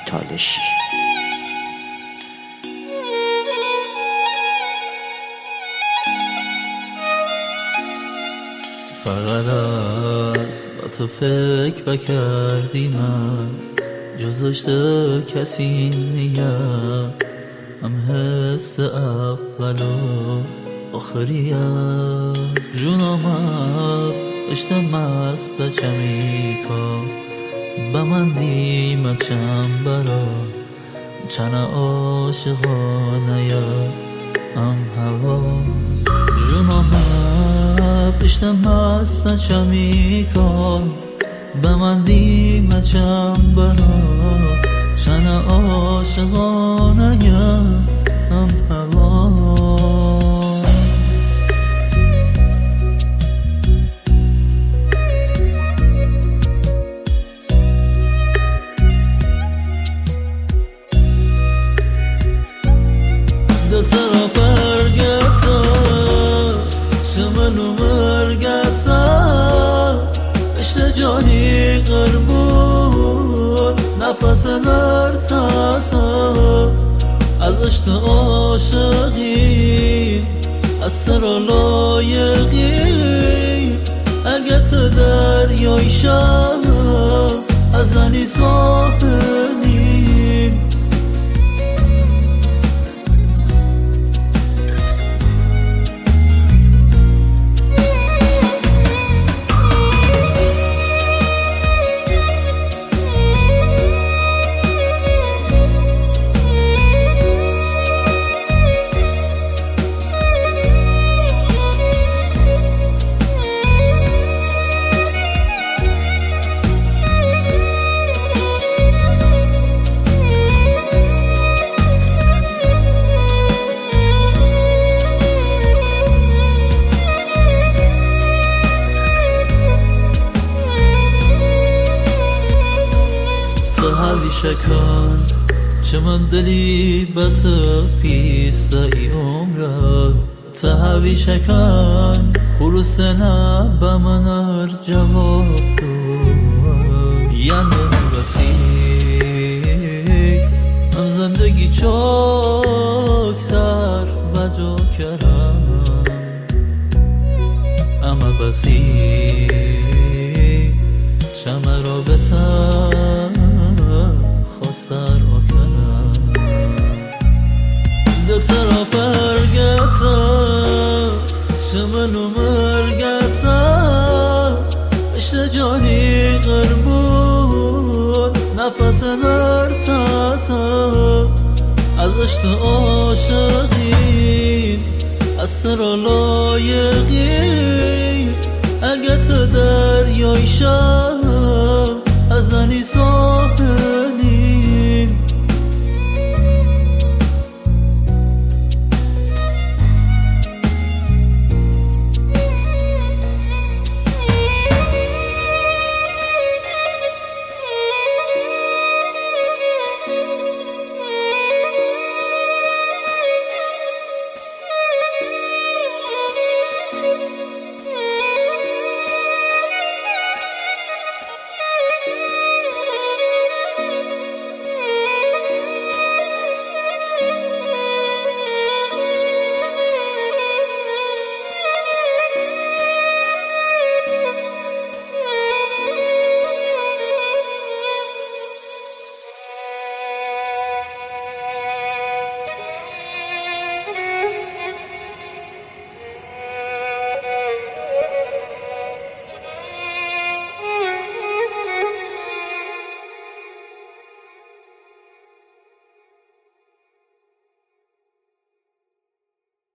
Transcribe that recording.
تالشی. فقط از با تو فکر بکردی من جزشته کسی نیم هم حس اول و آخریم جونم اشته مست چمی کن با من دیمه چم برا چنه عاشقانه هم هوا جونم اشته مست چمی کن با من دیمه چم برا چنه عاشقانه هم هوا دو طرف ارگتا چمنو مرگتا اشت جانی قربون نفس نرتا تا از اشت عاشقی از ترا لایقی اگه تو دریای شب از زنی ساحلی همیشه کن چه من دلی بت پیسته ای عمره تا همیشه کن خروس نه با من هر جواب دو یعنی بسی هم زندگی چوکتر و جو کرم اما بسی شمه را بتر خواستر آکنم دو طرف ارگتا چمنو مرگتا اشت جانی قربون نفس نرتا تا از اشت عاشقی از ترا لایقی اگه تو دریای شب از زنی